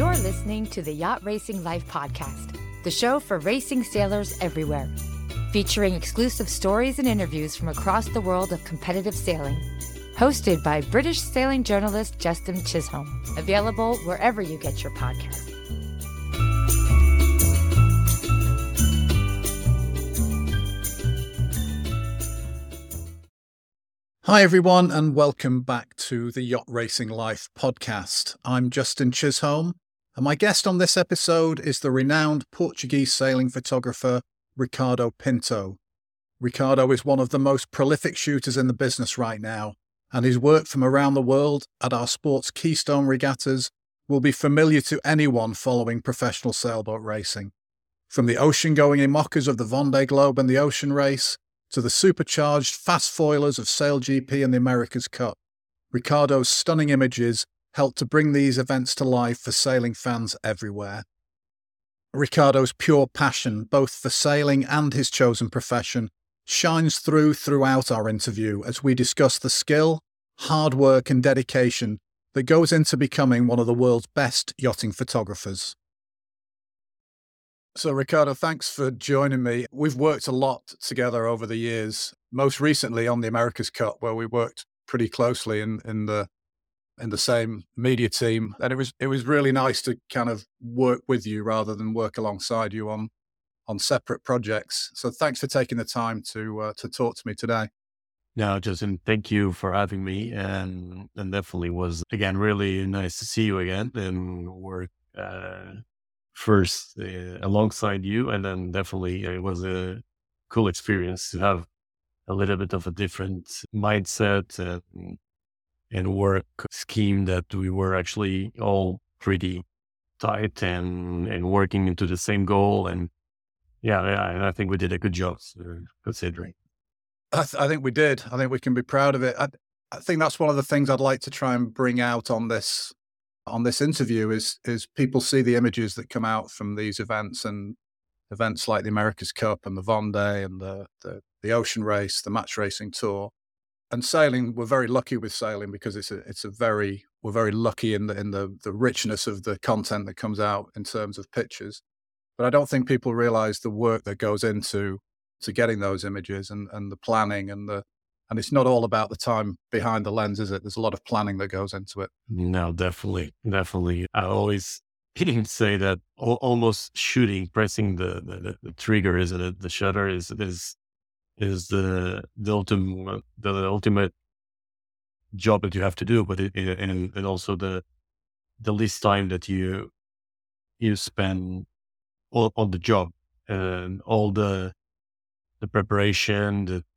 You're listening to the Yacht Racing Life podcast, the show for racing sailors everywhere, featuring exclusive stories and interviews from across the world of competitive sailing. Hosted by British sailing journalist Justin Chisholm. Available wherever you get your podcasts. Hi everyone, and welcome back to the Yacht Racing Life podcast. I'm Justin Chisholm, and my guest on this episode is the renowned Portuguese sailing photographer Ricardo Pinto. Ricardo is one of the most prolific shooters in the business right now, and his work from around the world at our sport's keystone regattas will be familiar to anyone following professional sailboat racing. From the ocean-going IMOCAs of the Vendée Globe and the Ocean Race, to the supercharged fast foilers of SailGP and the America's Cup, Ricardo's stunning images help to bring these events to life for sailing fans everywhere. Ricardo's pure passion, both for sailing and his chosen profession, shines throughout our interview as we discuss the skill, hard work and dedication that goes into becoming one of the world's best yachting photographers. So Ricardo, thanks for joining me. We've worked a lot together over the years, most recently on the America's Cup, where we worked pretty closely in the same media team. And it was really nice to kind of work with you rather than work alongside you on separate projects. So thanks for taking the time to talk to me today. No, Justin, thank you for having me. And definitely was, again, really nice to see you again and work first alongside you. And then definitely it was a cool experience to have a little bit of a different mindset and work scheme that we were actually all pretty tight and working into the same goal. And and I think we did a good job considering. I think we did. I think we can be proud of it. I think that's one of the things I'd like to try and bring out on this interview is people see the images that come out from these events and events like the America's Cup and the Vendée and the Ocean Race, the Match Racing Tour. And sailing, we're very lucky with sailing because we're very lucky in the richness of the content that comes out in terms of pictures. But I don't think people realize the work that goes into getting those images and the planning and it's not all about the time behind the lens, is it? There's a lot of planning that goes into it. No, definitely. I always say that almost pressing the trigger, isn't it? The shutter is the ultimate job that you have to do, but and also the least time that you spend on the job and all the preparation.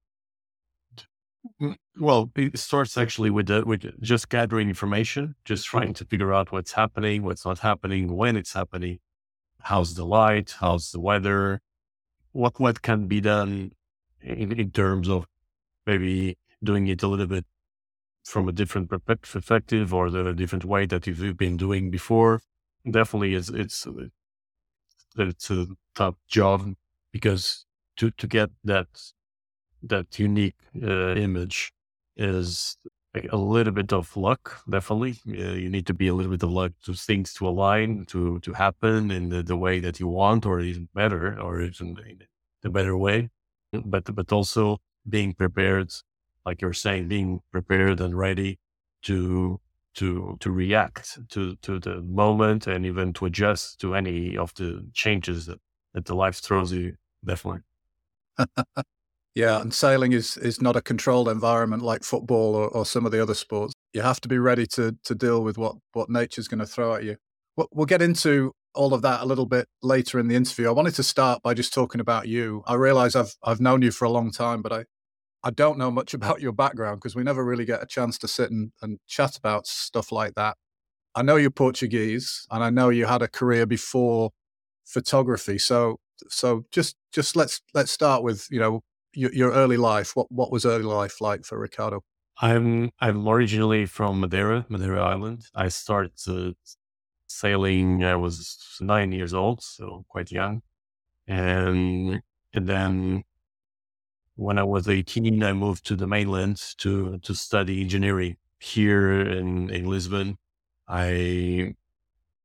Well, it starts actually with just gathering information, just trying to figure out what's happening, what's not happening, when it's happening, how's the light, how's the weather, what can be done in terms of maybe doing it a little bit from a different perspective or the different way that you've been doing before. Definitely it's a tough job because to get that unique image is a little bit of luck. Definitely, you need to be a little bit of luck to things to align to happen in the way that you want, or even better, or even in the better way. But also being prepared, like you're saying, being prepared and ready to react to the moment and even to adjust to any of the changes that the life throws you. Definitely. Yeah, and sailing is not a controlled environment like football or some of the other sports. You have to be ready to deal with what nature's going to throw at you. We'll get into all of that a little bit later in the interview. I wanted to start by just talking about you. I realize I've known you for a long time, but I don't know much about your background because we never really get a chance to sit and chat about stuff like that. I know you're Portuguese, and I know you had a career before photography. So just let's start with, your early life. What was early life like for Ricardo? I'm originally from Madeira Island. I started sailing. I was 9 years old, so quite young. And then when I was 18, I moved to the mainland to study engineering here in Lisbon. I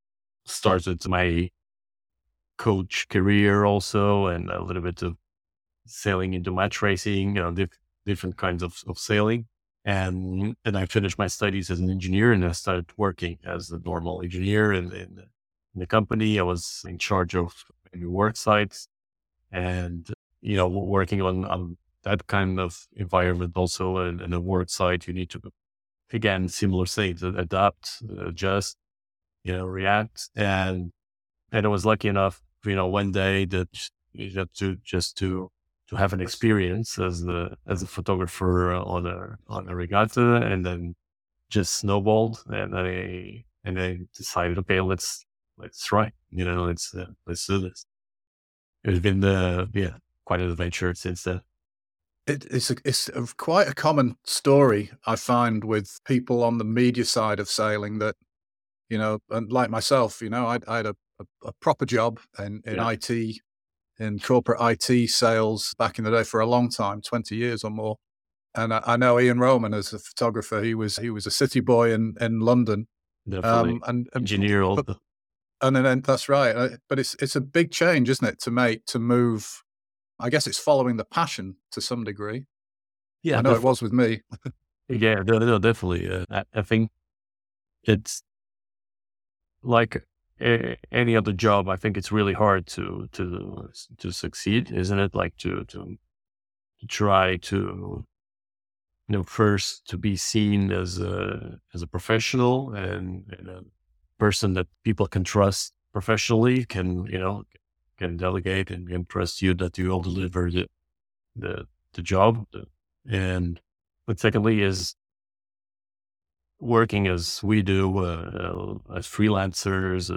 started my coach career also, and a little bit of sailing into match racing, different kinds of sailing. And I finished my studies as an engineer, and I started working as a normal engineer in the company. I was in charge of maybe work sites and, working on that kind of environment also. And in a work site, you need to, again, similar things, adapt, adjust, react. And I was lucky enough, one day that you have to have an experience as a photographer on a regatta, and then just snowballed. And I decided, okay, let's try, let's do this. It's been quite an adventure since then. It's quite a common story I find with people on the media side of sailing that, and like myself, I had a proper job in IT, in corporate IT sales back in the day for a long time, 20 years or more. And I know Ian Roman as a photographer. He was a city boy in London. Definitely. And engineer also. And then that's right. But it's a big change, isn't it, to move? I guess it's following the passion to some degree. Yeah, I know it was with me. Yeah, no, definitely. I think it's like any other job. I think it's really hard to succeed, isn't it? Like to try to, first to be seen as a professional and a person that people can trust professionally, can delegate and can trust you that you will deliver the job. But secondly is working as we do, as freelancers,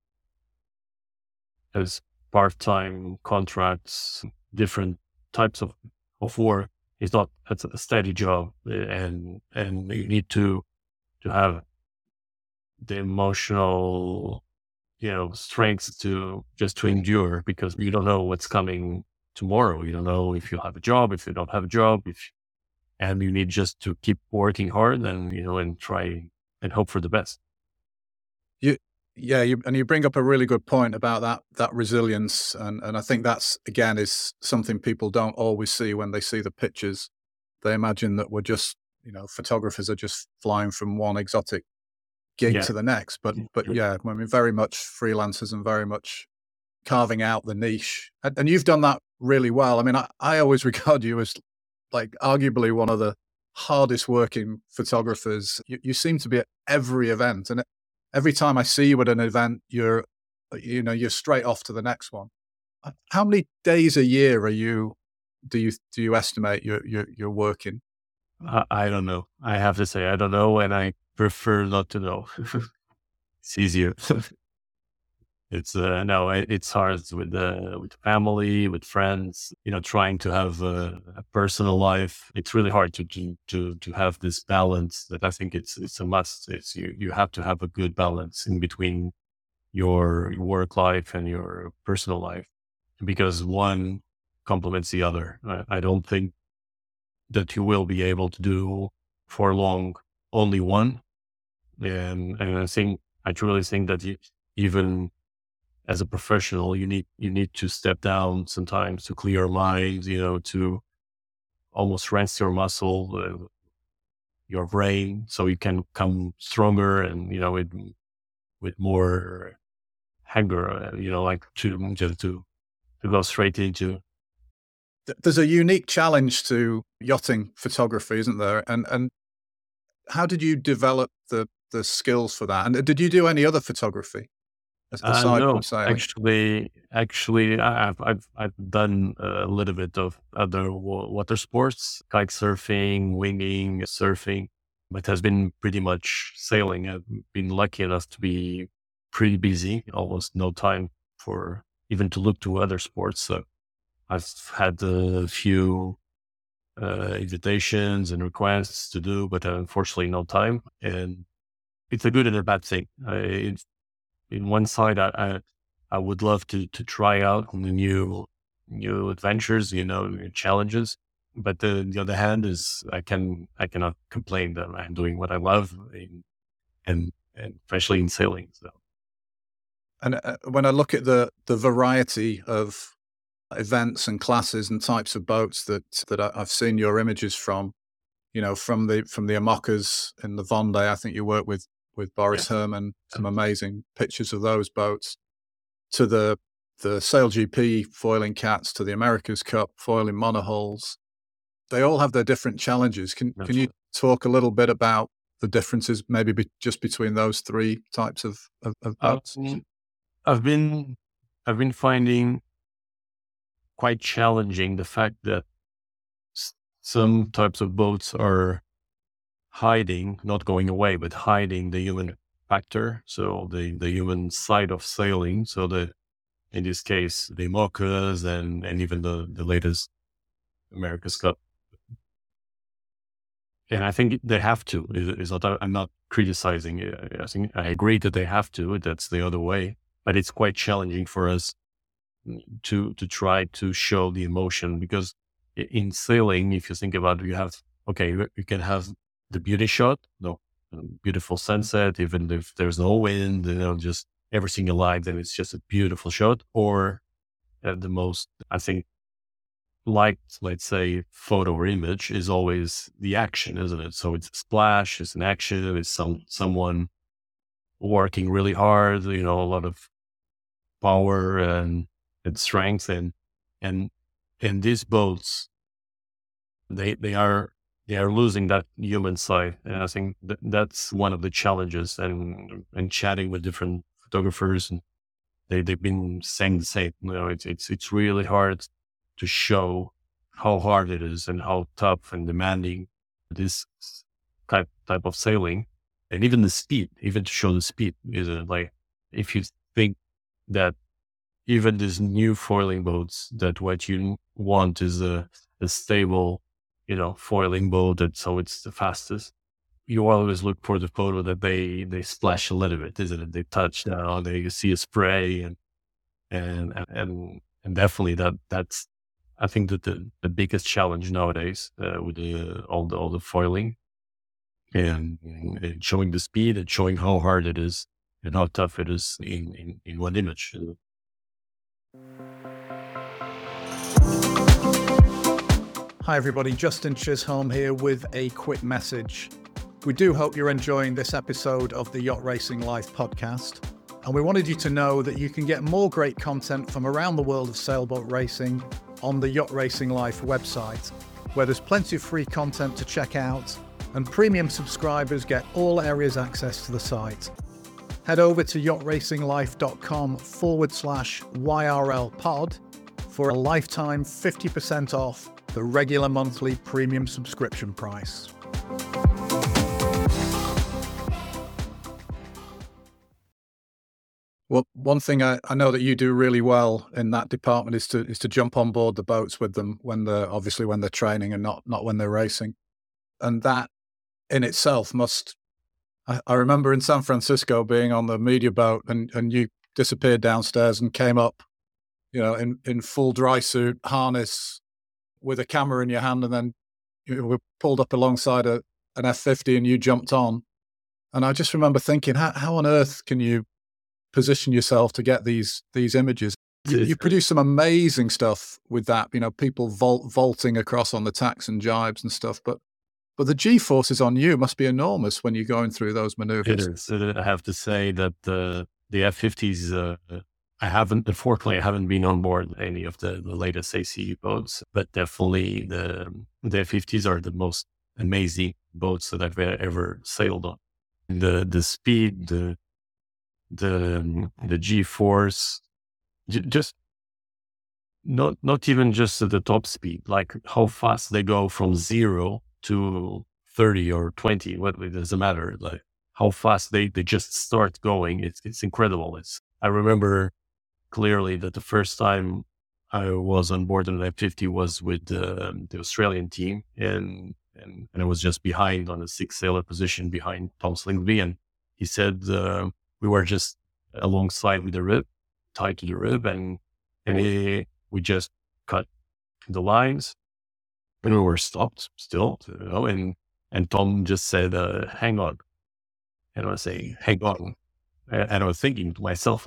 as part-time contracts, different types of work. It's not a steady job, and you need to have the emotional, strength to endure, because you don't know what's coming tomorrow. You don't know if you have a job, if you don't have a job, and you need just to keep working hard and, and try and hope for the best. You bring up a really good point about that resilience. And I think that's, again, is something people don't always see when they see the pictures. They imagine that we're just, photographers are just flying from one exotic gig to the next. But yeah, I mean, very much freelancers and very much carving out the niche. And you've done that really well. I mean, I always regard you as like arguably one of the hardest working photographers. You seem to be at every event, and every time I see you at an event, you're straight off to the next one. How many days a year do you estimate you're working? I don't know. I have to say, I don't know, and I prefer not to know. It's easier. It's no, it's hard with family, with friends. Trying to have a personal life. It's really hard to have this balance. That I think it's a must. It's you have to have a good balance in between your work life and your personal life, because one complements the other. I don't think that you will be able to do for long only one, and I truly think that even as a professional, you need to step down sometimes to clear your mind, to almost rest your muscle, your brain, so you can come stronger and, with more hunger, like to go straight into. There's a unique challenge to yachting photography, isn't there? And how did you develop the skills for that? And did you do any other photography? No, actually, I've done a little bit of other water sports, kite surfing, winging, surfing, but has been pretty much sailing. I've been lucky enough to be pretty busy, almost no time for even to look to other sports. So I've had a few invitations and requests to do, but unfortunately no time. And it's a good and a bad thing. In one side, I would love to try out the new adventures, new challenges. But the other hand is I cannot complain that I'm doing what I love, and especially in sailing. So And when I look at the variety of events and classes and types of boats that I've seen your images from, from the Amokas in the Vendée, I think you work with Boris Herman, some amazing pictures of those boats, to the Sail GP foiling cats, to the America's Cup foiling monohulls. They all have their different challenges. Can you talk a little bit about the differences, maybe just between those three types of boats? I've been finding quite challenging the fact that some types of boats are hiding, not going away, but hiding the human factor. So the human side of sailing. So in this case, the Mochas and even the latest America's Cup. And I think they have to. I'm not criticizing it. I think I agree that they have to. That's the other way. But it's quite challenging for us to try to show the emotion, because in sailing, if you think about it, you can have the beauty shot, beautiful sunset, even if there's no wind, just everything alive, then it's just a beautiful shot. Or the most, I think, liked, let's say, photo or image is always the action, isn't it? So it's a splash, it's an action, it's someone working really hard, a lot of power and strength, and these boats, they are losing that human side. And I think that's one of the challenges, and chatting with different photographers, and they've been saying the same. It's really hard to show how hard it is and how tough and demanding this type of sailing, and even the speed, even to show the speed. Is like, if you think that even these new foiling boats, that what you want is a stable, foiling boat, so it's the fastest. You always look for the photo that they splash a little bit, isn't it? They touch down, you see a spray, and definitely that's, I think that the biggest challenge nowadays with all the foiling and showing the speed and showing how hard it is and how tough it is in one image. Hi everybody, Justin Chisholm here with a quick message. We do hope you're enjoying this episode of the Yacht Racing Life podcast, and we wanted you to know that you can get more great content from around the world of sailboat racing on the Yacht Racing Life website, where there's plenty of free content to check out, and premium subscribers get all areas access to the site. Head over to yachtracinglife.com/YRL pod for a lifetime 50% off the regular monthly premium subscription price. Well, one thing I know that you do really well in that department is to jump on board the boats with them when they're training and not when they're racing. And that in itself must, I remember in San Francisco being on the media boat and you disappeared downstairs and came up, in full dry suit, harness, with a camera in your hand, and then you were pulled up alongside an F50 and you jumped on. And I just remember thinking, how on earth can you position yourself to get these images? You produce some amazing stuff with that, people vaulting across on the tacks and jibes and stuff, but the G-forces on you must be enormous when you're going through those maneuvers. It is. I have to say that the F50s, unfortunately, I haven't been on board any of the latest ACU boats, but definitely the F50s are the most amazing boats that I've ever sailed on. The speed, the G-force, just not even just at the top speed, like how fast they go from 0 to 30 or 20, it doesn't matter. Like how fast they just start going. It's incredible. I remember clearly that the first time I was on board an F50 was with the Australian team, and I was just behind on the sixth sailor position behind Tom Slingsby, and he said we were just alongside with the rib, tied to the rib, and we just cut the lines, and we were stopped still, and Tom just said, "Hang on," and I was saying, "Hang on," and I was thinking to myself, like,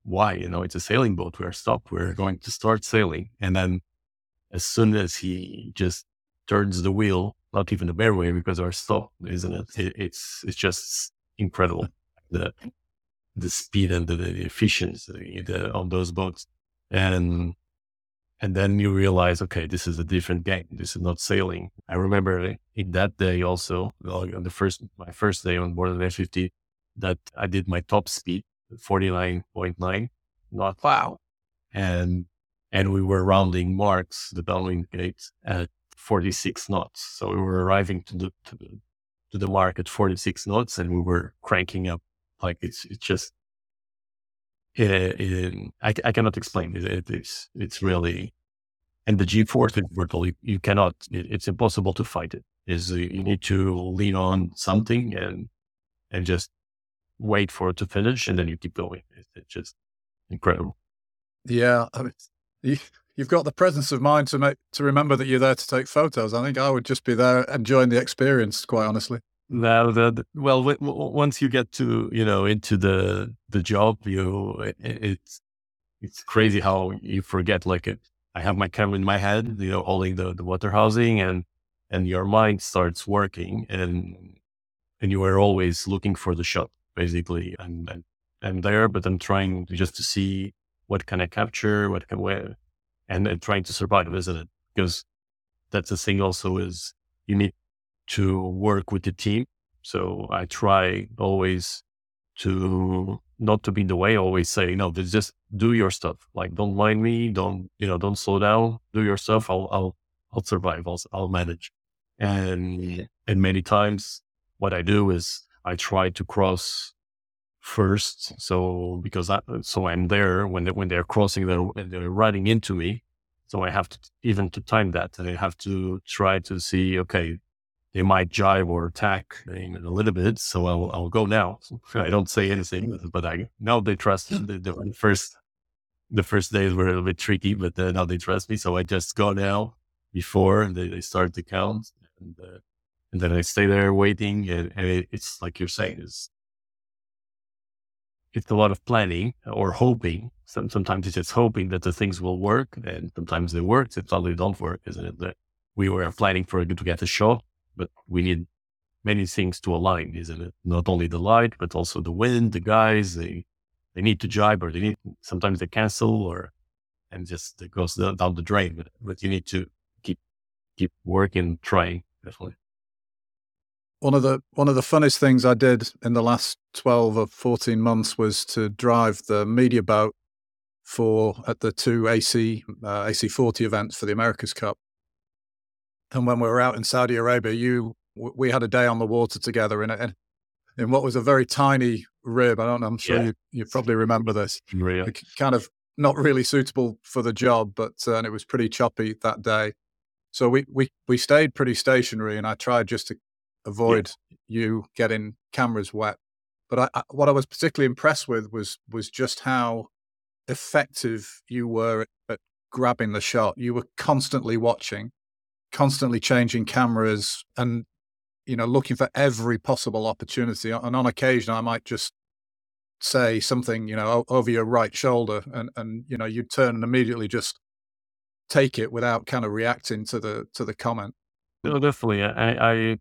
why? It's a sailing boat. We're stopped. We're going to start sailing. And then as soon as he just turns the wheel, not even the bare way, because we're stopped, isn't it? It's just incredible. The speed and the efficiency on those boats. And then you realize, okay, this is a different game. This is not sailing. I remember in that day also, on my first day on board an F50, that I did my top speed, 49.9 knots. Wow. And we were rounding marks, the downwind gates, at 46 knots. So we were arriving to the mark at 46 knots, and we were cranking up. Like it's just, I cannot explain it. It's really, and the G-force is brutal. You cannot, it's impossible to fight it. You need to lean on something and just wait for it to finish, and then you keep going. It's just incredible. Yeah. I mean, you've got the presence of mind to remember that you're there to take photos. I think I would just be there enjoying the experience, quite honestly. Well, once you get to, into the job, it's crazy how you forget. Like I have my camera in my head, holding the water housing, and your mind starts working, and you are always looking for the shot, basically. And I'm there, but I'm trying just to see what can I capture, and trying to survive, isn't it? Because that's the thing also, is you need to work with the team. So I try always to not to be in the way, always say, no, just do your stuff. Like, don't mind me. Don't slow down, do your stuff. I'll survive. I'll manage. And many times what I do is I try to cross first. So because I'm there when they're crossing, they're running into me. So I have to, even to time that, and I have to try to see, okay, they might jibe or attack in a little bit. So I'll go now. I don't say anything, but I know they trust me. The first days were a little bit tricky, but now they trust me. So I just go now before, and they start to count, and then I stay there waiting. And it's like you're saying, it's a lot of planning or hoping. Sometimes it's just hoping that the things will work, and sometimes they work. Sometimes they don't work, isn't it? That we were planning to get a shot, but we need many things to align, isn't it? Not only the light, but also the wind, the guys, they need to jibe, or sometimes they cancel, and just it goes down the drain. But you need to keep working, trying, definitely. One of the funnest things I did in the last 12 or 14 months was to drive the media boat at the two AC40 events for the America's Cup. And when we were out in Saudi Arabia, we had a day on the water together in what was a very tiny rib. I don't know, I'm sure you probably remember this. Really? Kind of not really suitable for the job, but and it was pretty choppy that day. So we stayed pretty stationary, and I tried just to avoid you getting cameras wet. But what I was particularly impressed with was just how effective you were at grabbing the shot. You were constantly watching, constantly changing cameras, and looking for every possible opportunity. And on occasion, I might just say something, over your right shoulder, and you'd turn and immediately just take it without kind of reacting to the comment. No, definitely.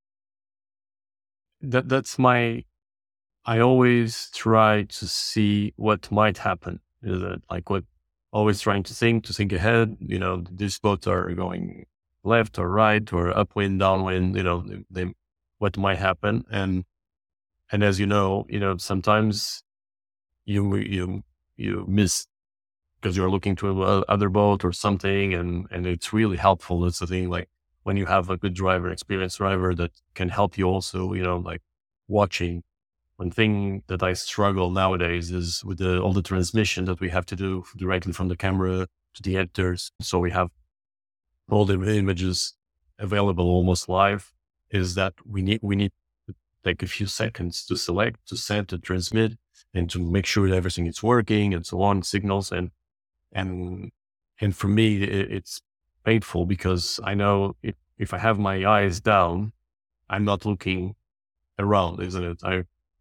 I always try to see what might happen. Is it like what? Always trying to think ahead. These boats are going left or right or upwind, downwind. What might happen, and as sometimes you miss because you're looking to other boat or something, and it's really helpful. That's the thing. Like when you have a good driver, experienced driver that can help you also, like watching. One thing that I struggle nowadays is with all the transmission that we have to do directly from the camera to the editors. So we have all the images available almost live, is that we need to take a few seconds to select, to send, to transmit, and to make sure that everything is working and so on, signals. And for me, it's painful because I know if I have my eyes down, I'm not looking around, isn't it?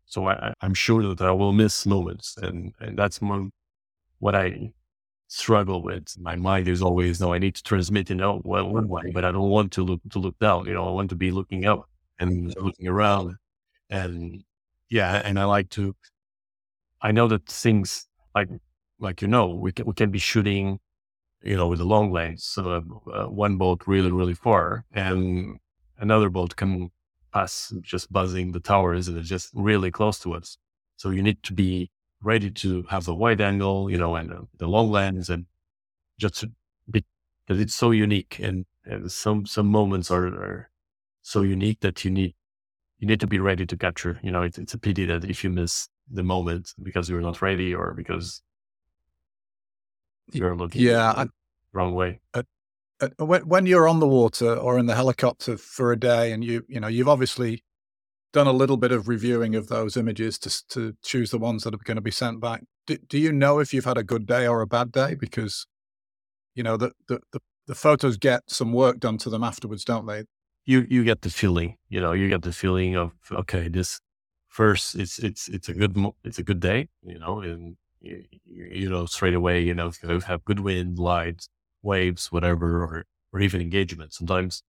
So I'm sure that I will miss moments, and that's what I struggle with. My mind is always, no, I need to transmit in one way, but I don't want to look down. I want to be looking up and looking around, and yeah, and I know that things like we can be shooting, with a long lens, so one boat really, really far, and another boat can pass just buzzing the towers, and it's just really close to us. So you need to be ready to have the wide angle, and the long lens, and just because it's so unique, and some moments are so unique that you need to be ready to capture. It's a pity that if you miss the moment because you're not ready, or because you're looking the wrong way. When you're on the water or in the helicopter for a day, and you've obviously done a little bit of reviewing of those images to choose the ones that are going to be sent back. Do you know if you've had a good day or a bad day? Because the photos get some work done to them afterwards, don't they? You get the feeling, you get the feeling of, okay, this first it's a good day, and straight away, if you have good wind, light, waves, whatever, or even engagement. Sometimes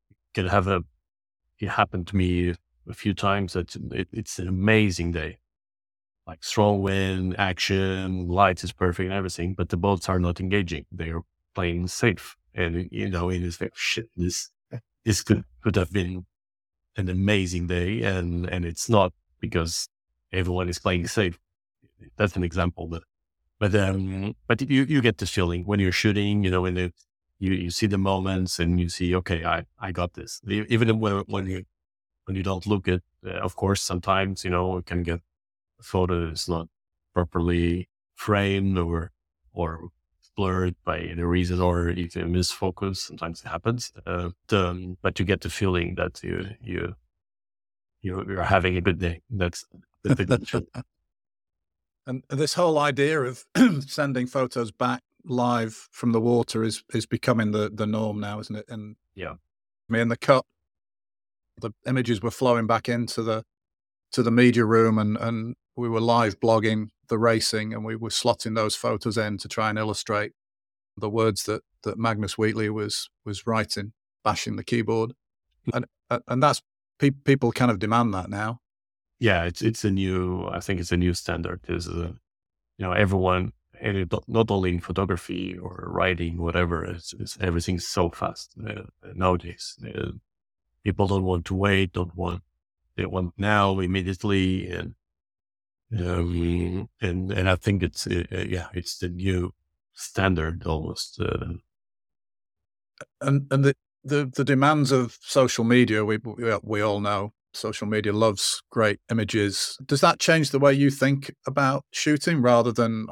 it happened to me a few times that it's an amazing day, like strong wind, action, light is perfect and everything, but the boats are not engaging. They are playing safe. And, it is like, shit, this could have been an amazing day. And it's not, because everyone is playing safe. That's an example, but you get this feeling when you're shooting, when you see the moments and you see, okay, I got this. Even when you don't look at, of course, sometimes, you can get a photo that's not properly framed or blurred by any reason, or even misfocus. Sometimes it happens. But you get the feeling that you're having a good day. That's the thing. And this whole idea of sending photos back live from the water is becoming the norm now, isn't it? And yeah, in the Cup, the images were flowing back into the media room, and we were live blogging the racing, and we were slotting those photos in to try and illustrate the words that Magnus Wheatley was writing, bashing the keyboard, and that's people kind of demand that now. Yeah, I think it's a new standard. Is everyone, and not only in photography or writing, whatever. It's everything's so fast nowadays. People don't want to wait. They want now, immediately, and I think it's the new standard almost. And the demands of social media, we all know. Social media loves great images. Does that change the way you think about shooting? Rather than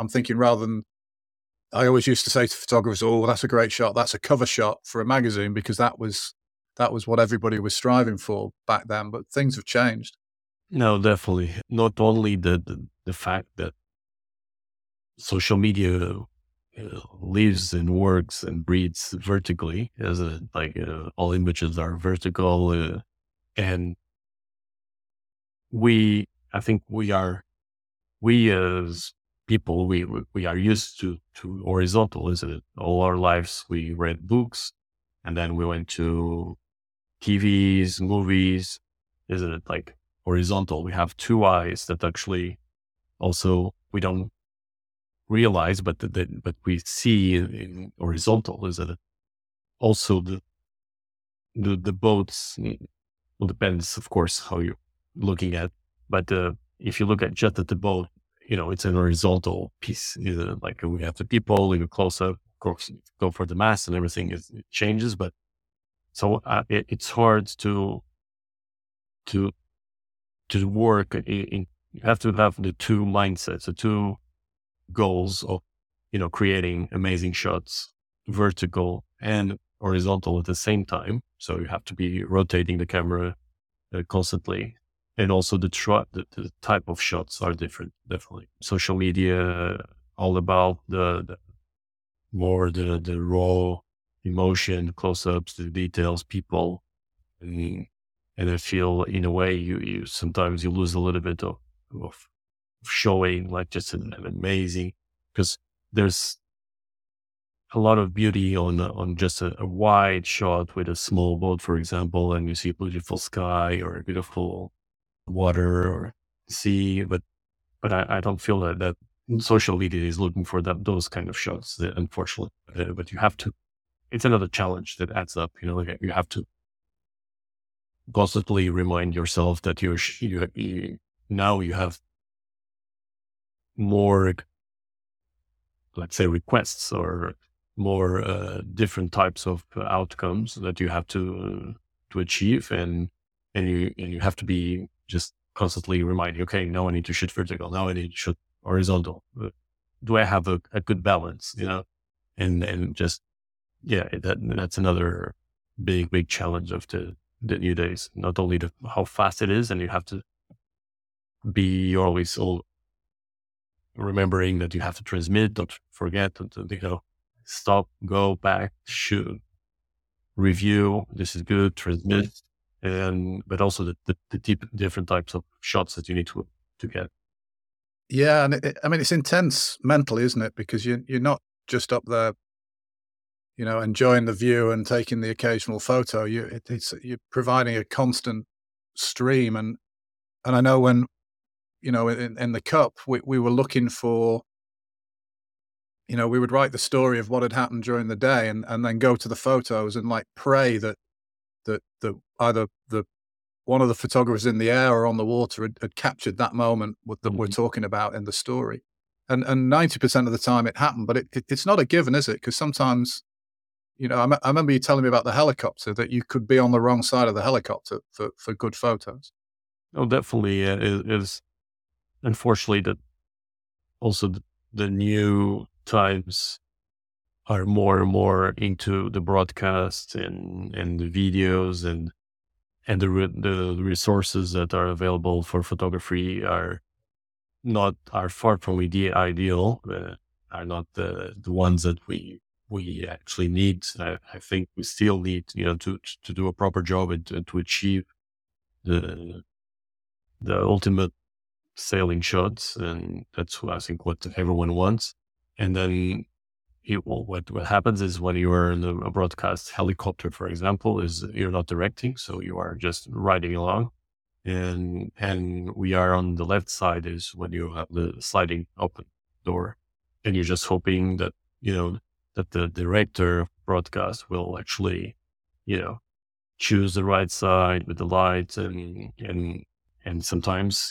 I always used to say to photographers, "Oh, that's a great shot. That's a cover shot for a magazine," because that was what everybody was striving for back then. But things have changed. No, definitely. Not only the fact that social media lives and works and breathes vertically, as all images are vertical, and I think we as people, we are used to horizontal, isn't it? All our lives, we read books, and then we went to TVs, movies, isn't it? Like horizontal. We have two eyes that actually also we don't realize, but we see in horizontal, isn't it? Also the boats, well, depends, of course, how you're looking at, but if you look at just at the boat, it's an horizontal piece. Like we have the people, we go close up, of course, go for the mast and everything, it changes, but so it's hard to work in. You have to have the two mindsets, the two goals of, creating amazing shots, vertical and horizontal at the same time. So you have to be rotating the camera constantly. And also the type of shots are different, definitely. Social media, all about the raw emotion, close-ups, the details, people. And I feel in a way you sometimes you lose a little bit of of showing like just an amazing, because there's a lot of beauty on just a wide shot with a small boat, for example, and you see a beautiful sky or a beautiful water or sea, but I don't feel that social media is looking for those kind of shots, unfortunately. But you have to. It's another challenge that adds up. Like you have to constantly remind yourself that now you have more, let's say, requests or more different types of outcomes that you have to achieve, and you have to be just constantly reminding, okay, now I need to shoot vertical, now I need to shoot horizontal. Do I have a good balance? And just that's another big challenge of the new days. Not only how fast it is, and you have to be always remembering that you have to transmit, don't forget to stop, go back, shoot, review. This is good, transmit, but also the different types of shots that you need to get. Yeah, and it's intense mentally, isn't it? Because you're not just up there, enjoying the view and taking the occasional photo. You're providing a constant stream, and I know when in the Cup we were looking for. We would write the story of what had happened during the day, and then go to the photos and like pray that either one of the photographers in the air or on the water had captured that moment that we're talking about in the story. And 90% of the time it happened, but it's not a given, is it? Because sometimes, I remember you telling me about the helicopter, that you could be on the wrong side of the helicopter for good photos. Oh, definitely. It is unfortunately that also the new times are more and more into the broadcast and the videos and the resources that are available for photography are far from ideal, are not the ones that we actually need. I think we still need to do a proper job and to achieve the ultimate sailing shots, and that's I think what everyone wants. And then what happens is when you are in a broadcast helicopter, for example, is you're not directing, so you are just riding along, and we are on the left side is when you have the sliding open door, and you're just hoping that that the director of broadcast will actually choose the right side with the lights and sometimes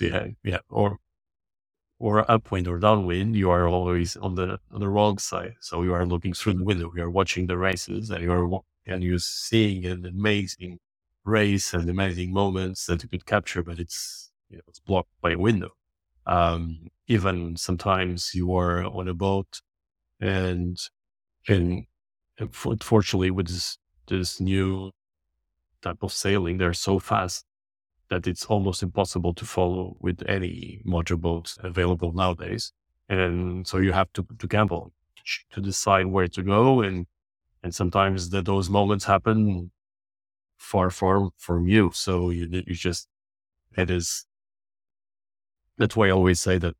or upwind or downwind, you are always on the wrong side. So you are looking through the window, you are watching the races, and you're seeing an amazing race and amazing moments that you could capture, but it's blocked by a window. Even sometimes you are on a boat, and fortunately with this new type of sailing, they're so fast that it's almost impossible to follow with any motorboats available nowadays. And so you have to gamble to decide where to go. And sometimes those moments happen far from you. So that's why I always say that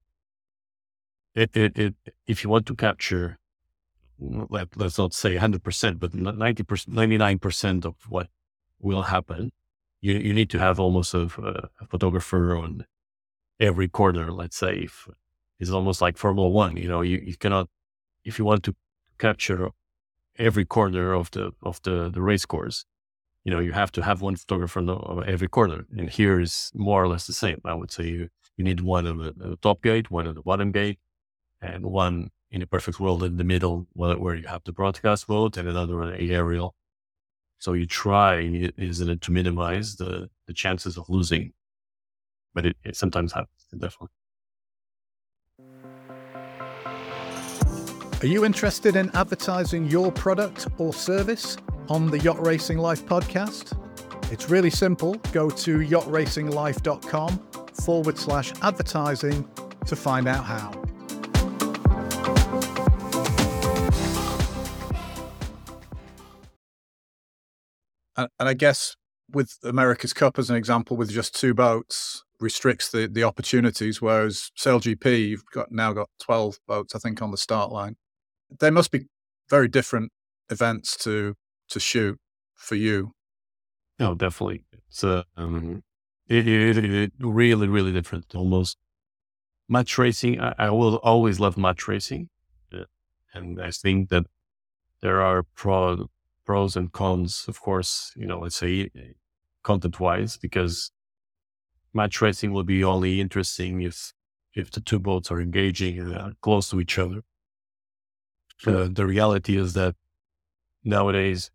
if you want to capture, let's not say 100%, but 90%, 99% of what will happen, you need to have almost a photographer on every corner. Let's say it's almost like Formula One. You cannot, if you want to capture every corner of the race course, you have to have one photographer on every corner. And here is more or less the same. I would say you need one on the top gate, one on the bottom gate, and one in a perfect world in the middle where you have the broadcast mode, and another on the aerial. So you try, isn't it, to minimize the chances of losing, but it sometimes happens, definitely. Are you interested in advertising your product or service on the Yacht Racing Life podcast? It's really simple. Go to yachtracinglife.com/advertising to find out how. And I guess with America's Cup as an example, with just 2 boats, restricts the opportunities, whereas SailGP, you've now got 12 boats, I think, on the start line. They must be very different events to shoot for you. No, definitely. It's it really, really different. Almost match racing. I will always love match racing, and I think that there are pros and cons, of course. Let's say content wise, because match racing will be only interesting if the 2 boats are engaging and are close to each other. The reality is that nowadays,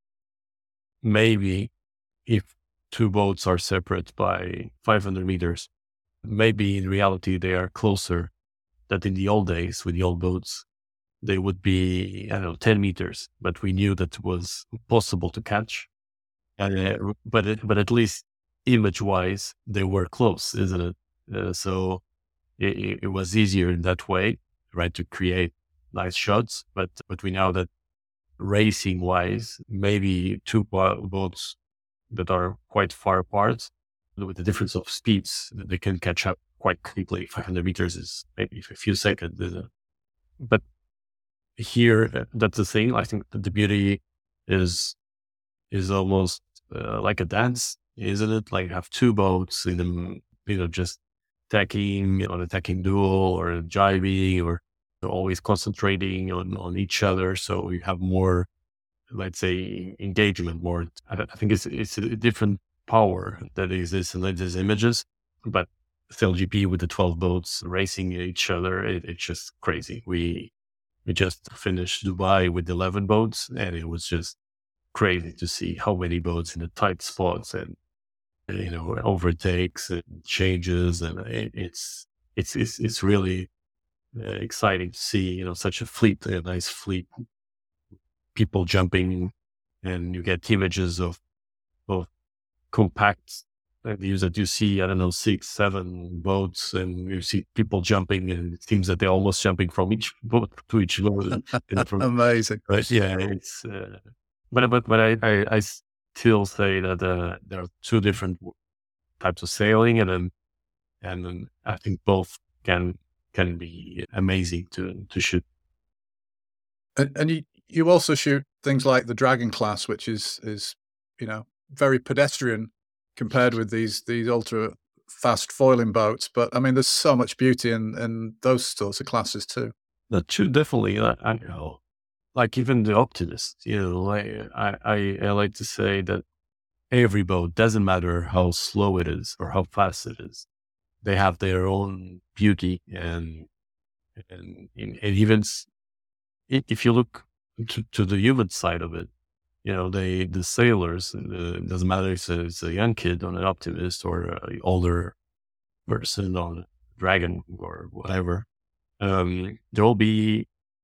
maybe if 2 boats are separate by 500 meters, maybe in reality they are closer than in the old days with the old boats. They would be, 10 meters, but we knew that it was possible to catch. But at least image-wise, they were close, isn't it? So it was easier in that way, right, to create nice shots. But we know that racing-wise, maybe 2 boats that are quite far apart, with the difference of speeds, they can catch up quite quickly. 500 meters is maybe a few seconds. But here, that's the thing. I think that the beauty is almost like a dance, isn't it? Like have 2 boats in them, just attacking on attacking duel or jiving, or always concentrating on each other. So you have more, let's say, engagement. More, I think it's a different power that exists in these images. But SailGP with the 12 boats racing each other, it's just crazy. We just finished Dubai with 11 boats, and it was just crazy to see how many boats in the tight spots and overtakes and changes, and it's really exciting to see such a nice fleet, people jumping, and you get images of compact views that you see, 6, 7 boats, and you see people jumping, and it seems that they're almost jumping from each boat to each boat. Amazing. But yeah, it's, but I still say that there are 2 different types of sailing, and then I think both can be amazing to shoot. And you also shoot things like the Dragon class, which is very pedestrian compared with these ultra fast foiling boats. But I mean, there's so much beauty in those sorts of classes too. The 2 definitely. I know, like even the Optimist. I like to say that every boat, doesn't matter how slow it is or how fast it is, they have their own beauty, and even if you look to the human side of it, the sailors, it doesn't matter if it's a young kid on an Optimist or an older person on a Dragon or whatever, there will be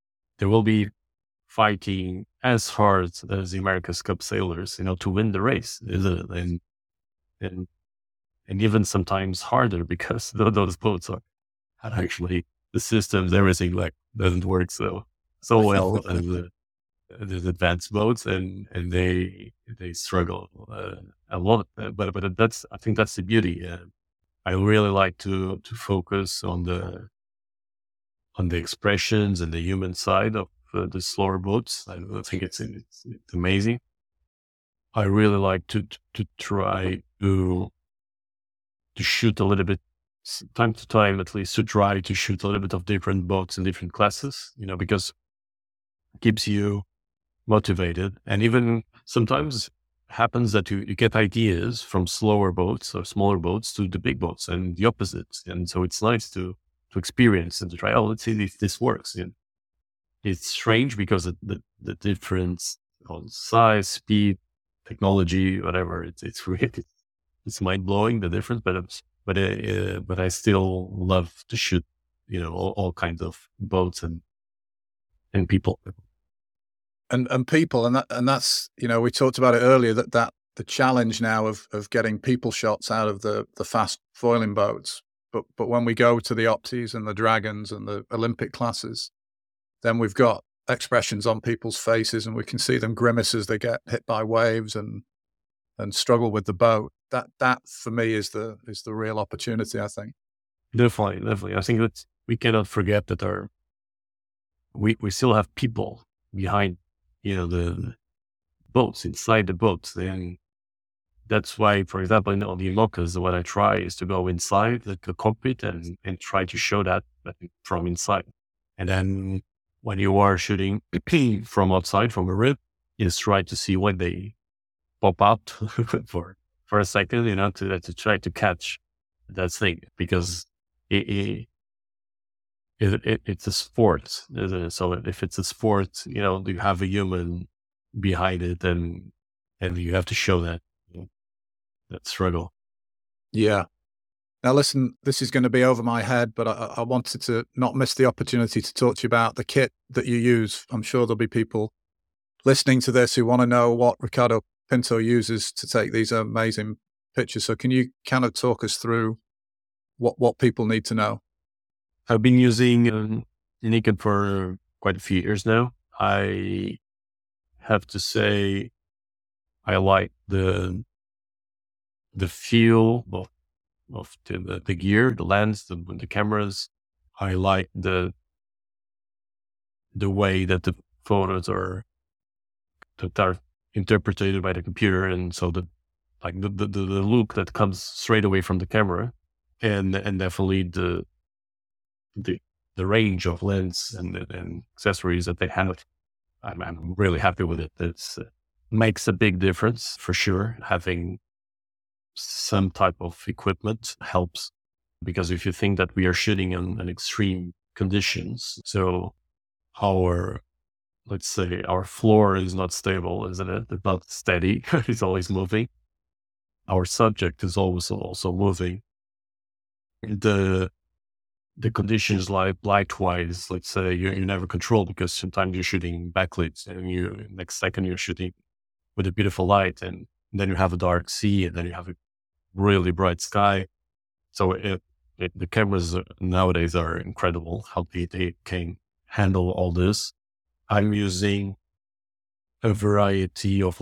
fighting as hard as the America's Cup sailors, to win the race, isn't it? And even sometimes harder, because those boats are actually, the systems, everything doesn't work so well as the advanced boats, and they struggle a lot. But I think that's the beauty. I really like to focus on the expressions and the human side of the slower boats. I think it's amazing. I really like to try to shoot a little bit, time to time at least, to try to shoot a little bit of different boats in different classes, because it keeps you motivated. And even sometimes happens that you get ideas from slower boats or smaller boats to the big boats and the opposite. And so it's nice to experience and to try, let's see if this works. And it's strange because the difference on size, speed, technology, whatever, it's really, it's mind blowing, the difference, but I still love to shoot, all kinds of boats and people. And people, and that's, we talked about it earlier, that the challenge now of getting people shots out of the fast foiling boats. But when we go to the Optis and the Dragons and the Olympic classes, then we've got expressions on people's faces, and we can see them grimace as they get hit by waves, and and struggle with the boat. That for me is the real opportunity, I think. Definitely. I think that we cannot forget that we still have people behind, the boats, inside the boats. And that's why, for example, on the IMOCAs, what I try is to go inside the cockpit and try to show that from inside. And then when you are shooting from outside, from a rib, you just try to see when they pop out for a second, to try to catch that thing, because it's a sport, isn't it? So if it's a sport, you have a human behind it, and you have to show that struggle. Yeah. Now listen, this is going to be over my head, but I wanted to not miss the opportunity to talk to you about the kit that you use. I'm sure there'll be people listening to this who want to know what Ricardo Pinto uses to take these amazing pictures. So can you kind of talk us through what people need to know? I've been using Nikon for quite a few years now. I have to say I like the feel of the gear, the lens, the cameras. I like the way that the photos are interpreted by the computer, and so the look that comes straight away from the camera, and definitely the range of lens and accessories that they have. I'm really happy with it. It's makes a big difference for sure. Having some type of equipment helps, because if you think that we are shooting in extreme conditions, so let's say our floor is not stable, isn't it? It's not steady. It's always moving. Our subject is always also moving. The conditions, like light-wise, let's say you never control, because sometimes you're shooting backlit and next second you're shooting with a beautiful light, and then you have a dark sea, and then you have a really bright sky. So the cameras nowadays are incredible how they can handle all this. I'm using a variety of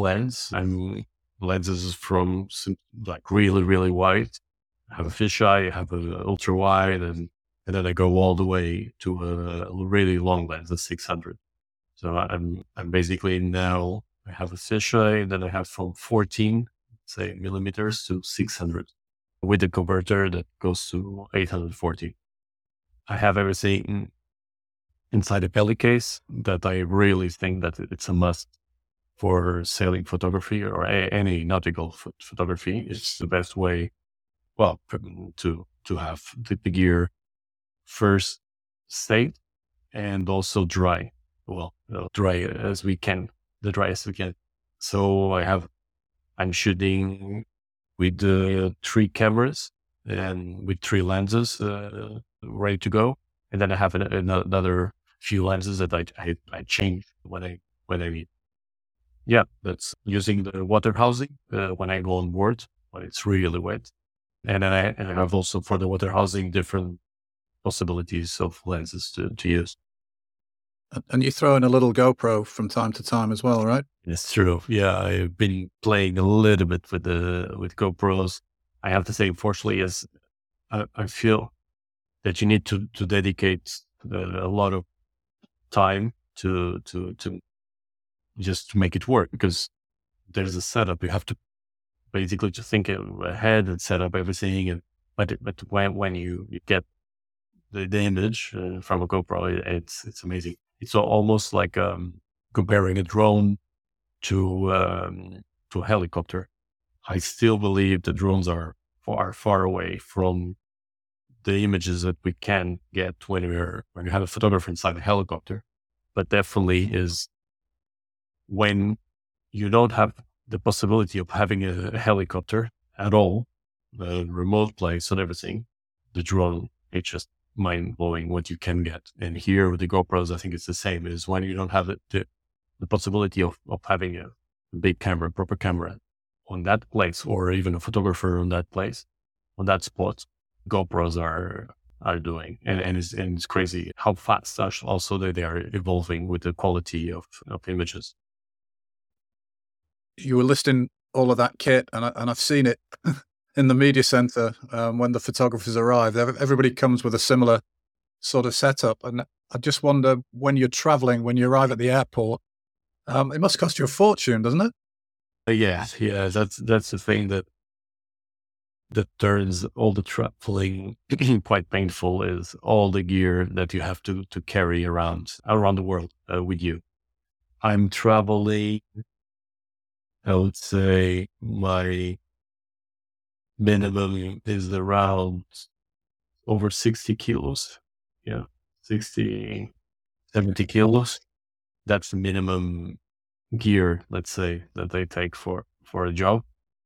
lenses from like really, really wide. I have a fisheye, I have an ultra wide, and then I go all the way to a really long lens, a 600. So I'm basically now, I have a fisheye, and then I have from 14, say, millimeters to 600 with a converter that goes to 840. I have everything inside a Peli case that I really think that it's a must for sailing photography or any nautical photography. It's the best way, well, to have the gear first safe and also dry. Well, dry as we can, the driest we can. So I'm shooting with 3 cameras and with 3 lenses ready to go. And then I have another few lenses that I change when I need. Yeah, that's using the water housing when I go on board, when it's really wet. And then I have also for the water housing different possibilities of lenses to use. And you throw in a little GoPro from time to time as well, right? It's true. Yeah, I've been playing a little bit with GoPros. I have to say, unfortunately, as I feel that you need to dedicate a lot of time to just to make it work, because there's a setup. You have to basically just think ahead and set up everything. But when you get the image from a GoPro, it's amazing. It's almost like comparing a drone to a helicopter. I still believe the drones are far away from the images that we can get when you have a photographer inside a helicopter. But definitely is when you don't have the possibility of having a helicopter at all, the remote place and everything, the drone, it's just mind blowing what you can get. And here with the GoPros, I think it's the same. Is when you don't have the possibility of having a big camera, proper camera on that place, or even a photographer on that place, on that spot, GoPros are doing. And it's crazy how fast also they are evolving with the quality of images. You were listing all of that kit, and I've seen it in the media center when the photographers arrive. Everybody comes with a similar sort of setup, and I just wonder, when you're traveling, when you arrive at the airport, it must cost you a fortune, doesn't it? Yeah, that's the thing that turns all the traveling quite painful, is all the gear that you have to carry around the world with you. I'm traveling, I would say my minimum is around over 60 kilos. Yeah, 60, 70 kilos. That's the minimum gear, let's say, that they take for a job.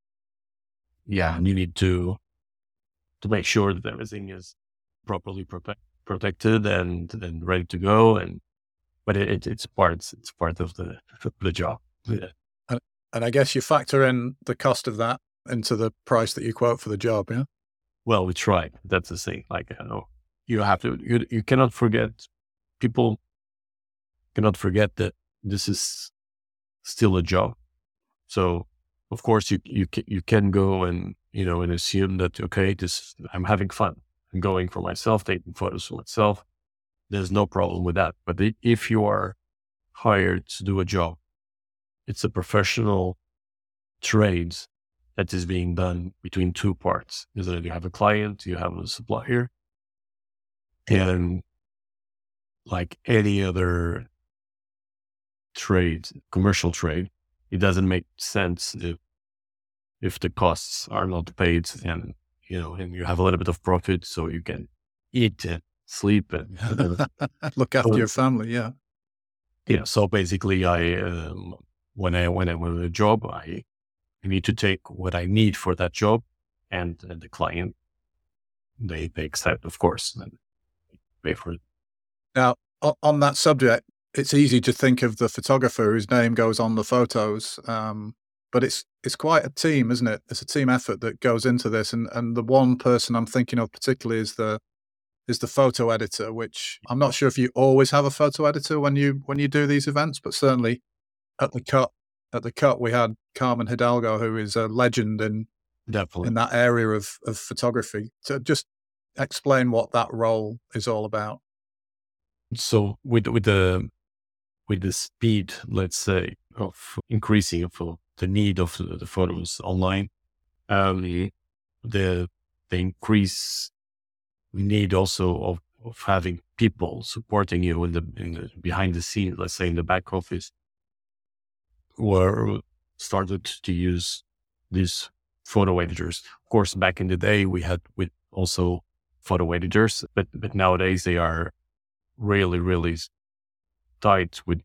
Yeah, and you need to make sure that everything is properly protected and ready to go. But it's part of the job. Yeah. And I guess you factor in the cost of that into the price that you quote for the job, yeah? Well, we try. That's the thing. Like, you have to, you cannot forget, people cannot forget that this is still a job. So of course you can go and, and assume that, okay, I'm having fun. I'm going for myself, taking photos for myself. There's no problem with that. But if you are hired to do a job, it's a professional trade that is being done between two parts. Is that you have a client, you have a supplier, and like any other trade, commercial trade, it doesn't make sense if the costs are not paid, and and you have a little bit of profit, so you can eat and sleep and look after your family. Yeah. Yeah. So basically, when I win a job, I need to take what I need for that job, and the client, they accept, of course, and pay for it. Now, on that subject, it's easy to think of the photographer whose name goes on the photos, but it's quite a team, isn't it? It's a team effort that goes into this, and the one person I'm thinking of particularly is the photo editor, which I'm not sure if you always have a photo editor when you do these events, but certainly at the cut we had Carmen Hidalgo, who is a legend in that area of photography. So just explain what that role is all about. So with the speed, let's say, of increasing of the need of the photos online, the increase need also of having people supporting you in the behind the scenes, let's say in the back office, were started to use these photo editors. Of course, back in the day we had with also photo editors, but nowadays they are really, really tight with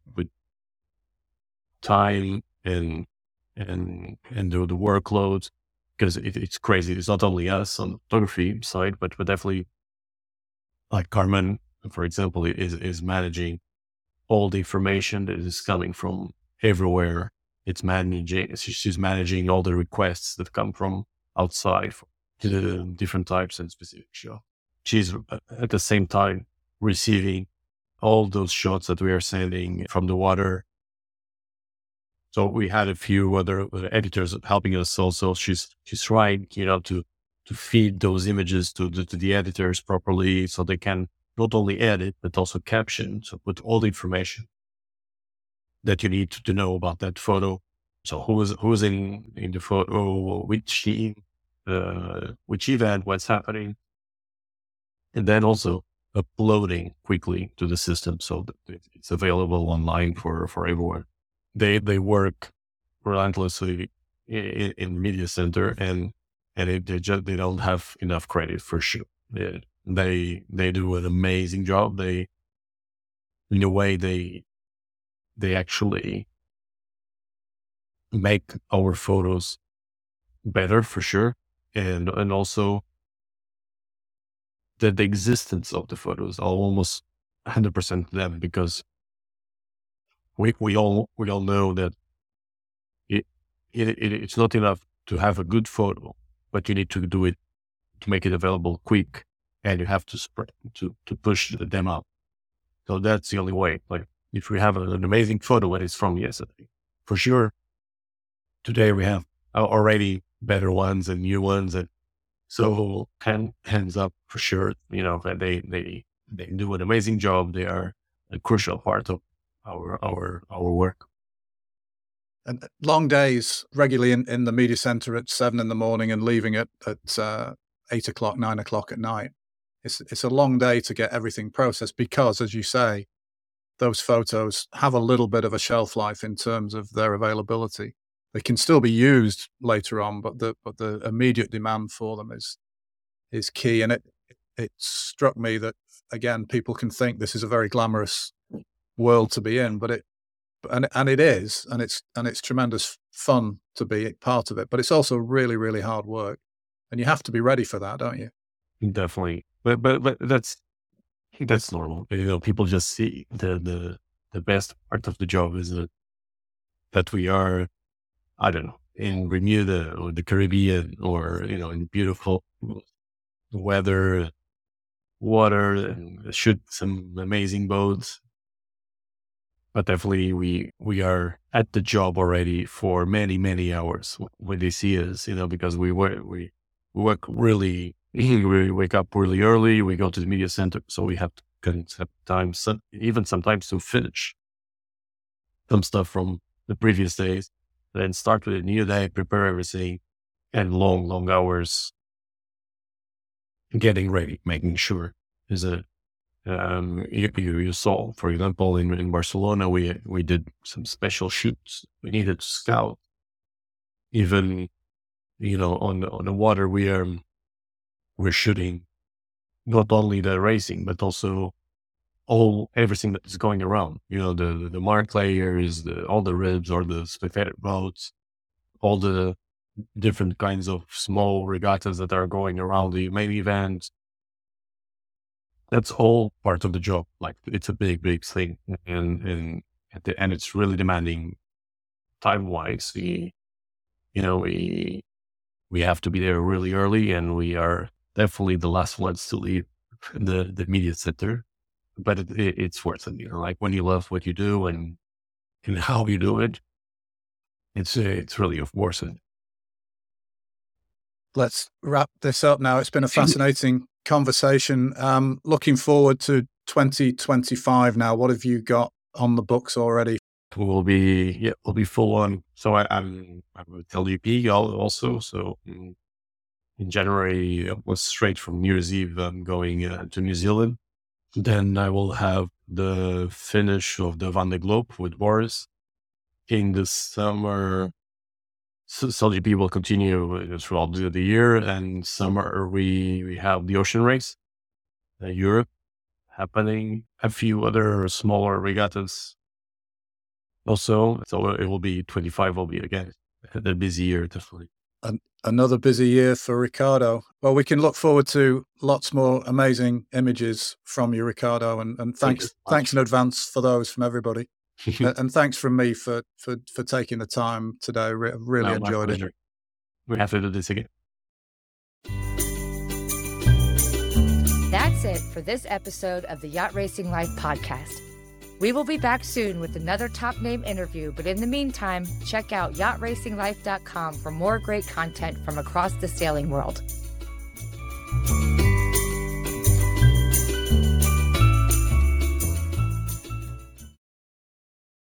time and the workload, because it's crazy. It's not only us on the photography side, but definitely, like Carmen, for example, is managing all the information that is coming from everywhere. She's managing all the requests that come from outside to the different types and specific shots. She's at the same time receiving all those shots that we are sending from the water. So we had a few other editors helping us also. She's trying, to feed those images to the editors properly, so they can not only edit, but also caption. So put all the information that you need to know about that photo. So who's in the photo, which team, which event, what's happening. And then also uploading quickly to the system so that it's available online for everyone. They work relentlessly in media center, and they don't have enough credit for sure. They do an amazing job. In a way, they actually make our photos better for sure, and also the existence of the photos are almost 100% them, because we all know that it's not enough to have a good photo, but you need to do it to make it available quick, and you have to spread to push them out. So that's the only way. Like, if we have an amazing photo and it's from yesterday, for sure, today we have already better ones and new ones. And so hands up for sure. They do an amazing job. They are a crucial part of our work. And long days regularly in the media center at 7 a.m. and leaving at 8 o'clock, 9 o'clock at night. It's a long day to get everything processed because, as you say, those photos have a little bit of a shelf life in terms of their availability. They can still be used later on, but the immediate demand for them is key. And it struck me that, again, people can think this is a very glamorous world to be in, but it is, and it's tremendous fun to be part of it. But it's also really, really hard work, and you have to be ready for that, don't you? Definitely, but that's normal. People just see the best part of the job is that we are, I don't know, in Bermuda or the Caribbean or in beautiful weather, water, and shoot some amazing boats. But definitely we are at the job already for many, many hours when they see us, because we work really, we wake up really early, we go to the media center, so we have to have time, even sometimes to finish some stuff from the previous days, then start with a new day, prepare everything, and long hours getting ready, making sure you saw, for example, in Barcelona, we did some special shoots. We needed to scout. Even, on the water, we're shooting not only the racing, but also everything that is going around. The mark layers, all the ribs or the spectator boats, all the different kinds of small regattas that are going around the main event. That's all part of the job. Like, it's a big thing, and it's really demanding time wise. We have to be there really early, and we are definitely the last ones to leave the media center. But it's worth it. Like, when you love what you do and how you do it, it's really worth it. Let's wrap this up now. It's been a fascinating conversation. Looking forward to 2025 now. What have you got on the books already? We'll be full on. So I'm with LDP also. So in January, I was straight from New Year's Eve. I'm going to New Zealand. Then I will have the finish of the Vendée Globe with Boris. In the summer, SailGP will continue throughout the year, and summer we have the Ocean Race, Europe happening, a few other smaller regattas also. So it will be 25 will be again a busy year, definitely. Another busy year for Ricardo. Well, we can look forward to lots more amazing images from you, Ricardo, and thanks in advance for those from everybody. And thanks from me for taking the time today. Really enjoyed it. We have to do this again. That's it for this episode of the Yacht Racing Life podcast. We will be back soon with another top name interview, but in the meantime, check out yachtracinglife.com for more great content from across the sailing world.